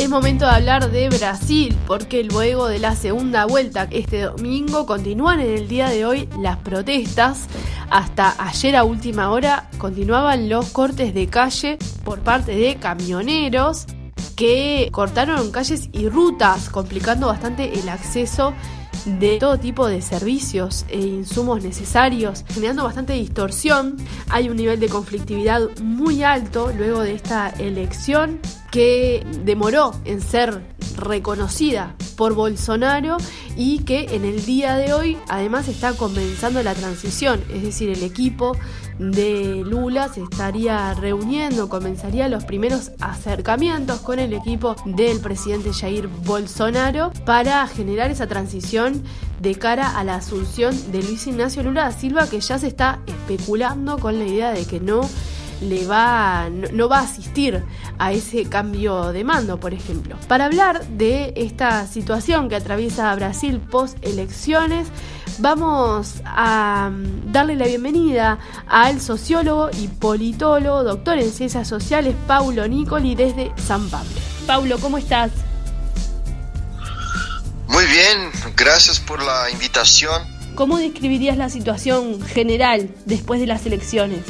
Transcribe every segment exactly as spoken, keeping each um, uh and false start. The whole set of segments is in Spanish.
Es momento de hablar de Brasil, porque luego de la segunda vuelta este domingo continúan en el día de hoy las protestas. Hasta ayer a última hora continuaban los cortes de calle por parte de camioneros que cortaron calles y rutas, complicando bastante el acceso de todo tipo de servicios e insumos necesarios, generando bastante distorsión. Hay un nivel de conflictividad muy alto luego de esta elección que demoró en ser reconocida por Bolsonaro y que en el día de hoy además está comenzando la transición, es decir, el equipo de Lula se estaría reuniendo, comenzaría los primeros acercamientos con el equipo del presidente Jair Bolsonaro para generar esa transición de cara a la asunción de Luis Ignacio Lula da Silva, que ya se está especulando con la idea de que no le va no, no va a asistir a ese cambio de mando, por ejemplo. Para hablar de esta situación que atraviesa Brasil post elecciones, vamos a darle la bienvenida al sociólogo y politólogo, doctor en ciencias sociales, Paulo Nicoli, desde San Pablo. Paulo, ¿cómo estás? Muy bien, gracias por la invitación. ¿Cómo describirías la situación general después de las elecciones?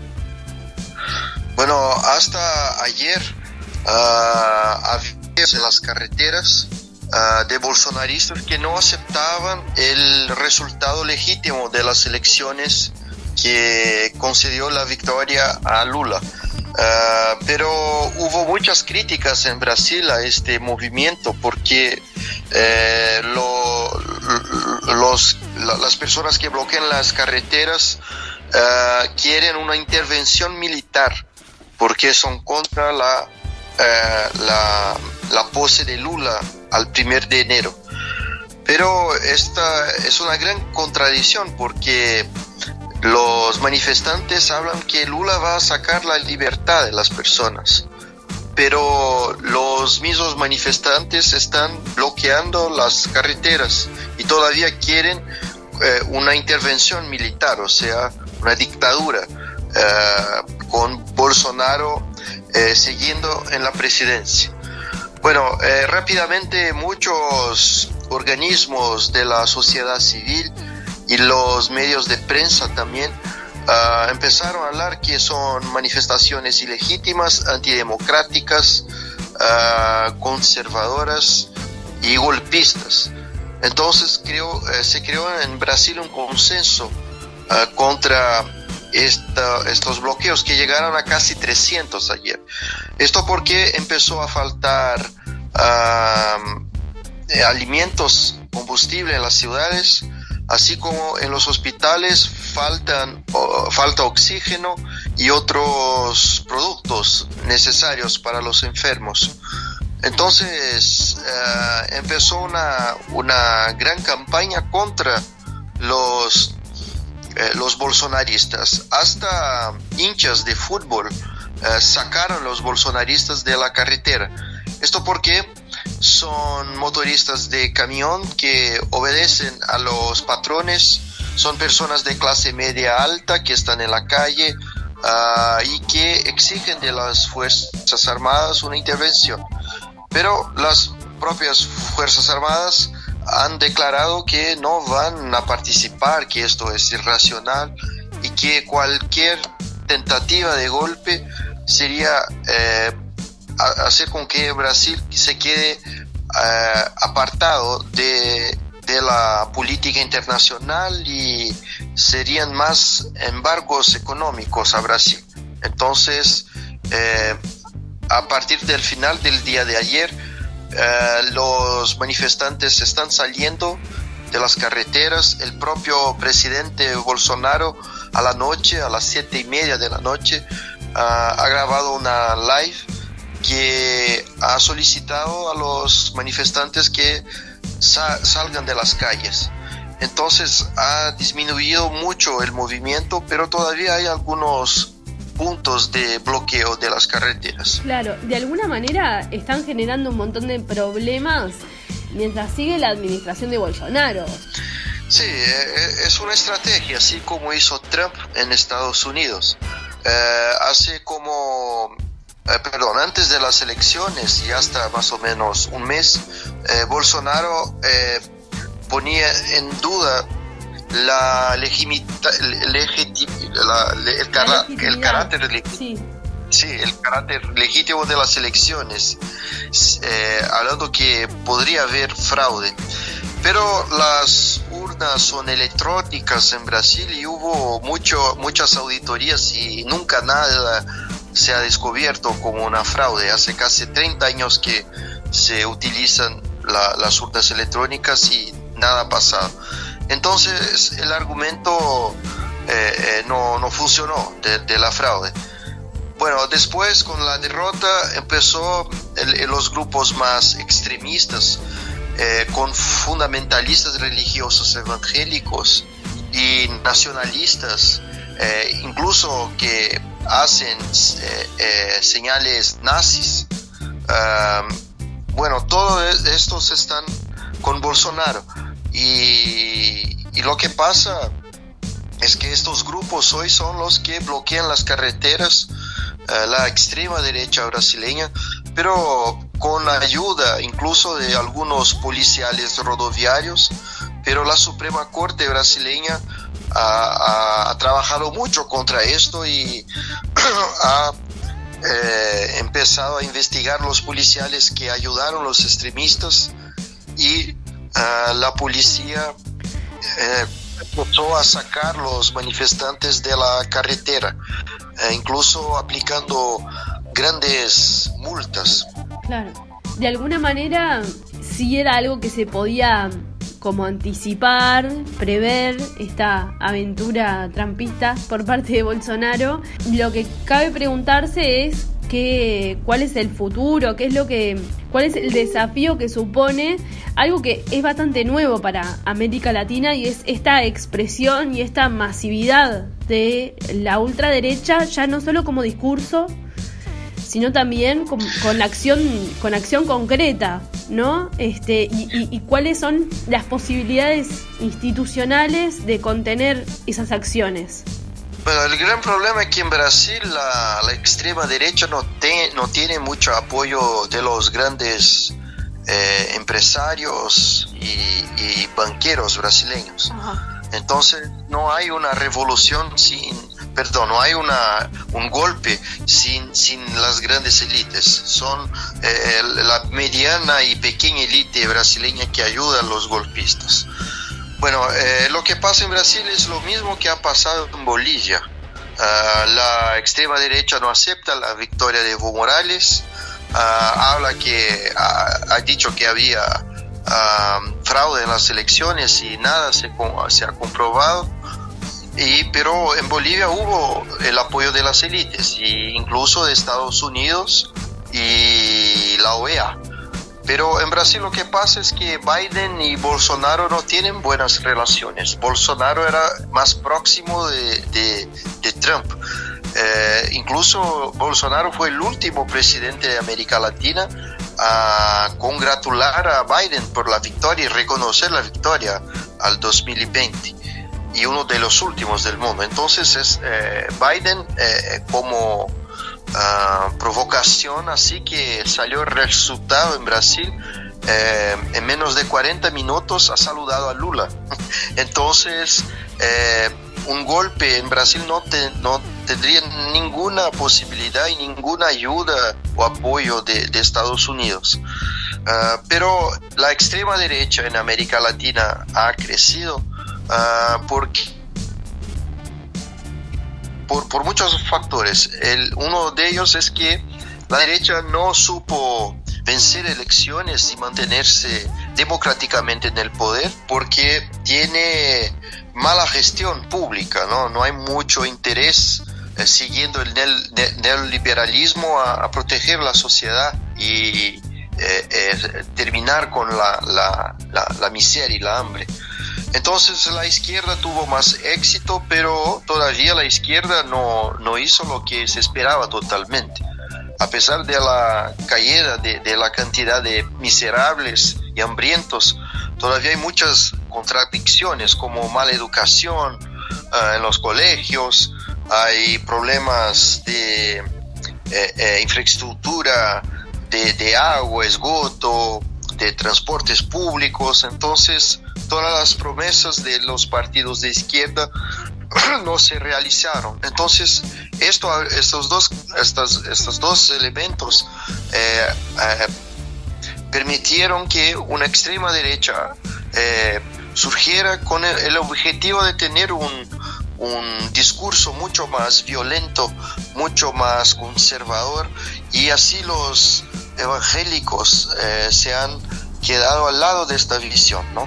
Bueno, hasta ayer uh, había en las carreteras uh, de bolsonaristas que no aceptaban el resultado legítimo de las elecciones que concedió la victoria a Lula. Uh, pero hubo muchas críticas en Brasil a este movimiento porque eh, lo, los, la, las personas que bloquean las carreteras uh, quieren una intervención militar, porque son contra la, eh, la, la pose de Lula al primero de enero. Pero esta es una gran contradicción porque los manifestantes hablan que Lula va a sacar la libertad de las personas, pero los mismos manifestantes están bloqueando las carreteras y todavía quieren eh, una intervención militar, o sea, una dictadura. Uh, con Bolsonaro eh, siguiendo en la presidencia. Bueno, eh, rápidamente muchos organismos de la sociedad civil y los medios de prensa también uh, empezaron a hablar que son manifestaciones ilegítimas, antidemocráticas, uh, conservadoras y golpistas. Entonces creo, eh, se creó en Brasil un consenso uh, contra Esta, estos bloqueos que llegaron a casi trescientos ayer. Esto porque empezó a faltar uh, eh, alimentos, combustible en las ciudades, así como en los hospitales faltan, uh, falta oxígeno y otros productos necesarios para los enfermos. Entonces uh, empezó una, una gran campaña contra los Eh, los bolsonaristas. Hasta hinchas de fútbol eh, sacaron los bolsonaristas de la carretera. Esto porque son motoristas de camión que obedecen a los patrones, son personas de clase media alta que están en la calle uh, y que exigen de las Fuerzas Armadas una intervención. Pero las propias Fuerzas Armadas han declarado que no van a participar, que esto es irracional y que cualquier tentativa de golpe sería eh, hacer con que Brasil se quede eh, apartado de, de la política internacional y serían más embargos económicos a Brasil. Entonces, eh, a partir del final del día de ayer, Uh, los manifestantes están saliendo de las carreteras. El propio presidente Bolsonaro a la noche, a las siete y media de la noche, uh, ha grabado una live que ha solicitado a los manifestantes que sa- salgan de las calles. Entonces ha disminuido mucho el movimiento, pero todavía hay algunos puntos de bloqueo de las carreteras. Claro, de alguna manera están generando un montón de problemas mientras sigue la administración de Bolsonaro. Sí, es una estrategia, así como hizo Trump en Estados Unidos. Eh, hace como eh, perdón, antes de las elecciones y hasta más o menos un mes, eh, Bolsonaro eh, ponía en duda la legimita, legiti, la, el, cara, el carácter legítimo. Sí. Sí, el carácter legítimo de las elecciones, eh, hablando que podría haber fraude. Pero las urnas son electrónicas en Brasil y hubo mucho, muchas auditorías y nunca nada se ha descubierto como una fraude. Hace casi treinta años que se utilizan la, las urnas electrónicas y nada ha pasado. Entonces el argumento eh, eh, no, no funcionó de, de la fraude. Bueno, después con la derrota empezó el, los grupos más extremistas, eh, con fundamentalistas religiosos evangélicos y nacionalistas, eh, incluso que hacen eh, eh, señales nazis. Uh, bueno, todos estos están con Bolsonaro y, y lo que pasa es que estos grupos hoy son los que bloquean las carreteras, la extrema derecha brasileña, pero con la ayuda incluso de algunos policiales rodoviarios, pero la Suprema Corte brasileña ha, ha, ha trabajado mucho contra esto y ha eh, empezado a investigar los policiales que ayudaron a los extremistas y uh, la policía eh, empezó a sacar los manifestantes de la carretera, eh, incluso aplicando grandes multas. Claro, de alguna manera sí era algo que se podía como anticipar, prever esta aventura trampista por parte de Bolsonaro. Lo que cabe preguntarse es que, cuál es el futuro, qué es lo que, cuál es el desafío que supone algo que es bastante nuevo para América Latina, y es esta expresión y esta masividad de la ultraderecha, ya no solo como discurso, sino también con, con acción, con acción concreta, ¿no? Este, y, y, y cuáles son las posibilidades institucionales de contener esas acciones. Bueno, el gran problema es que en Brasil la, la extrema derecha no, te, no tiene mucho apoyo de los grandes eh, empresarios y, y banqueros brasileños. Ajá. Entonces no hay una revolución sin, perdón, no hay una, un golpe sin, sin las grandes élites. Son eh, la mediana y pequeña élite brasileña que ayuda a los golpistas. Bueno, eh, lo que pasa en Brasil es lo mismo que ha pasado en Bolivia. Uh, la extrema derecha no acepta la victoria de Evo Morales, uh, habla que uh, ha dicho que había uh, fraude en las elecciones y nada se, se ha comprobado. Y, pero en Bolivia hubo el apoyo de las élites, e incluso de Estados Unidos y la O E A. Pero en Brasil lo que pasa es que Biden y Bolsonaro no tienen buenas relaciones. Bolsonaro era más próximo de, de, de Trump. Eh, incluso Bolsonaro fue el último presidente de América Latina a congratular a Biden por la victoria y reconocer la victoria al dos mil veinte. Y uno de los últimos del mundo. Entonces es eh, Biden eh, como uh, provocación, así que salió el resultado en Brasil. Eh, en menos de cuarenta minutos ha saludado a Lula. Entonces eh, un golpe en Brasil no, te, no tendría ninguna posibilidad y ninguna ayuda o apoyo de, de Estados Unidos. Uh, pero la extrema derecha en América Latina ha crecido. Uh, porque, por, por muchos factores. El, uno de ellos es que la derecha no supo vencer elecciones y mantenerse democráticamente en el poder porque tiene mala gestión pública, ¿no? No hay mucho interés eh, siguiendo el neo, neoliberalismo a, a proteger la sociedad y eh, eh, terminar con la, la, la, la miseria y la hambre. Entonces la izquierda tuvo más éxito, pero todavía la izquierda no, no hizo lo que se esperaba totalmente. A pesar de la caída de, de la cantidad de miserables y hambrientos, todavía hay muchas contradicciones como mala educación uh, en los colegios, hay problemas de, eh, eh, infraestructura de, de agua, esgoto, de transportes públicos. Entonces, todas las promesas de los partidos de izquierda no se realizaron. Entonces, esto, estos, dos, estas, estos dos elementos eh, eh, permitieron que una extrema derecha eh, surgiera con el, el objetivo de tener un, un discurso mucho más violento, mucho más conservador, y así los evangélicos eh, se han quedado al lado de esta visión, ¿no?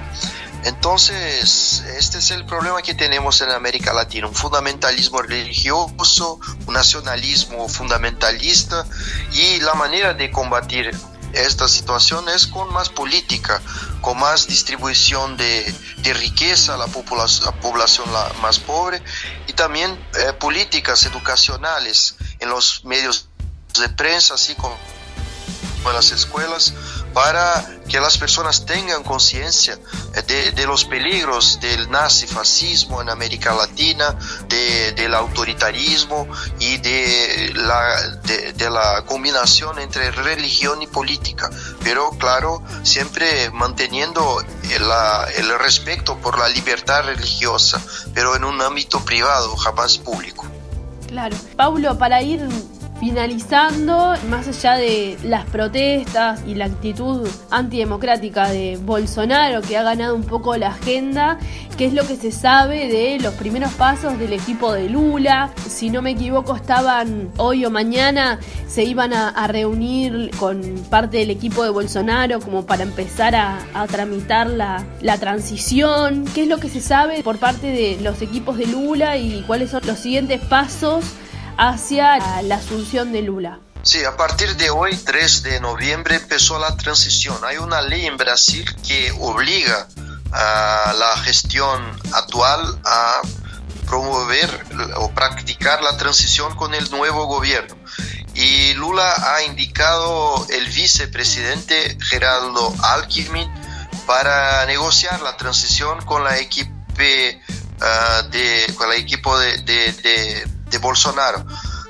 Entonces, este es el problema que tenemos en América Latina, un fundamentalismo religioso, un nacionalismo fundamentalista, y la manera de combatir esta situación es con más política, con más distribución de, de riqueza a la población, la población la más pobre, y también eh, políticas educacionales en los medios de prensa, así como en las escuelas, para que las personas tengan conciencia de, de los peligros del nazifascismo en América Latina, de, del autoritarismo y de la, de, de la combinación entre religión y política, pero claro, siempre manteniendo el, el respeto por la libertad religiosa, pero en un ámbito privado, jamás público. Claro. Paulo, para ir finalizando, más allá de las protestas y la actitud antidemocrática de Bolsonaro, que ha ganado un poco la agenda, ¿qué es lo que se sabe de los primeros pasos del equipo de Lula? Si no me equivoco, estaban hoy o mañana, se iban a, a reunir con parte del equipo de Bolsonaro como para empezar a, a tramitar la, la transición. ¿Qué es lo que se sabe por parte de los equipos de Lula y cuáles son los siguientes pasos hacia la asunción de Lula? Sí, a partir de hoy, tres de noviembre, empezó la transición. Hay una ley en Brasil que obliga a la gestión actual a promover o practicar la transición con el nuevo gobierno. Y Lula ha indicado el vicepresidente Geraldo Alckmin para negociar la transición con la equipe, uh, de, con el equipo de, de, de de Bolsonaro,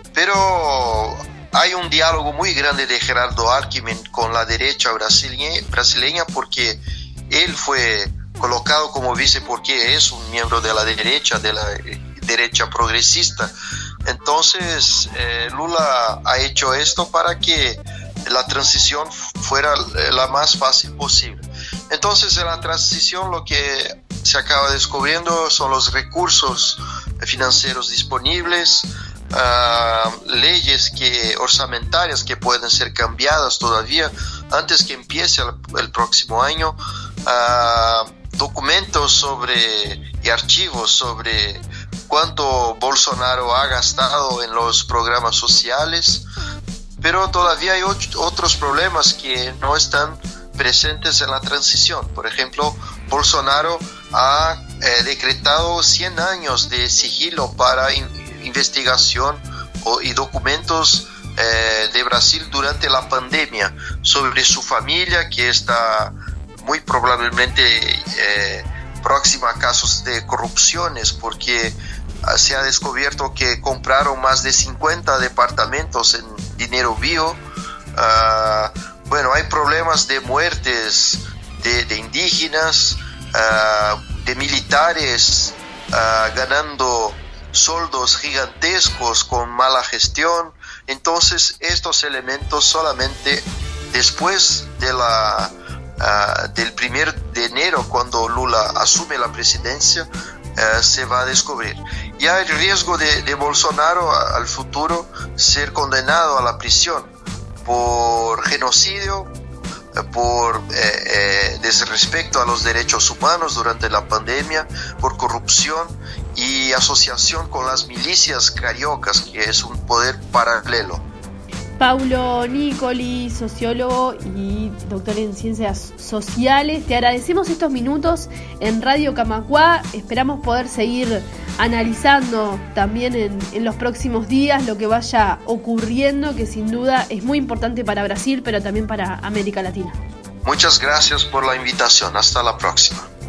pero hay un diálogo muy grande de Geraldo Alckmin con la derecha brasileña, brasileña porque él fue colocado como vice porque es un miembro de la derecha, de la derecha progresista. Entonces eh, Lula ha hecho esto para que la transición fuera la más fácil posible. Entonces en la transición lo que se acaba descubriendo son los recursos financieros disponibles, uh, leyes que, orzamentarias que pueden ser cambiadas todavía antes que empiece el, el próximo año, uh, documentos sobre y archivos sobre cuánto Bolsonaro ha gastado en los programas sociales, pero todavía hay ot- otros problemas que no están presentes en la transición. Por ejemplo, Bolsonaro ha eh, decretado cien años de sigilo para in- investigación o, y documentos eh, de Brasil durante la pandemia sobre su familia, que está muy probablemente eh, próxima a casos de corrupciones, porque eh, se ha descubierto que compraron más de cincuenta departamentos en dinero vivo. Uh, bueno, hay problemas de muertes de, de indígenas, Uh, de militares uh, ganando sueldos gigantescos con mala gestión. Entonces estos elementos solamente después de la, uh, del primer de enero, cuando Lula asume la presidencia, uh, se va a descubrir. Y hay riesgo de, de Bolsonaro a, al futuro ser condenado a la prisión por genocidio, por eh, eh, desrespeto a los derechos humanos durante la pandemia, por corrupción y asociación con las milicias cariocas, que es un poder paralelo. Paulo Nicoli, sociólogo y doctor en ciencias sociales, te agradecemos estos minutos en Radio Camacuá. Esperamos poder seguir analizando también en, en los próximos días lo que vaya ocurriendo, que sin duda es muy importante para Brasil, pero también para América Latina. Muchas gracias por la invitación. Hasta la próxima.